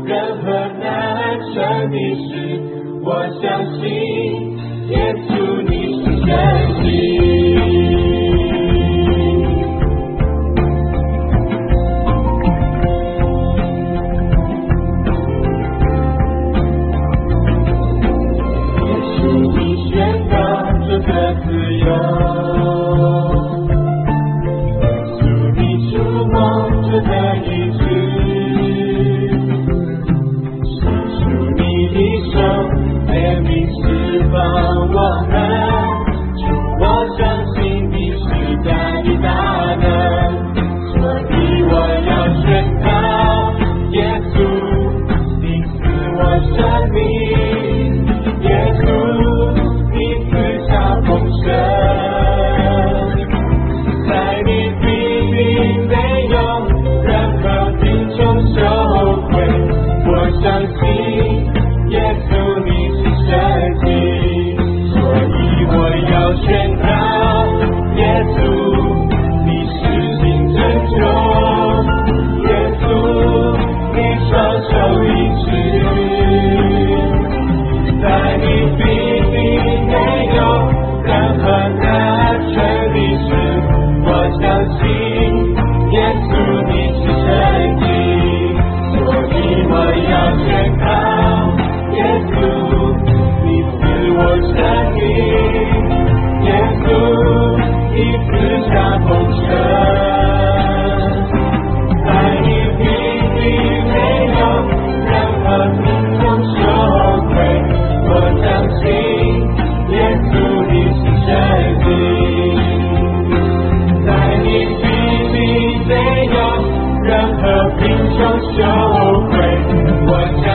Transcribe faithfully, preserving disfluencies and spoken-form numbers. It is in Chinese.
任何难成的事，我相信耶稣你是真理。自由，主你触摸着的意志，伸出你的手，怜悯释放我们，主我相信你是大的大能，所以我要宣告耶稣你是我生命，耶稣你赐下丰盛，在你必定没有任何贫穷羞愧，我相信耶稣你是神迹，所以我要宣告耶稣你是新拯救，耶稣你双手医治，在你必定没有任何难成的事，我相信耶稣你是神迹，所以我要宣告耶稣你是我生命，耶稣你赐下丰盛，在你必定没有任何贫穷羞愧，我相信耶稣你是神迹，在你必定没有任何贫穷羞愧，我相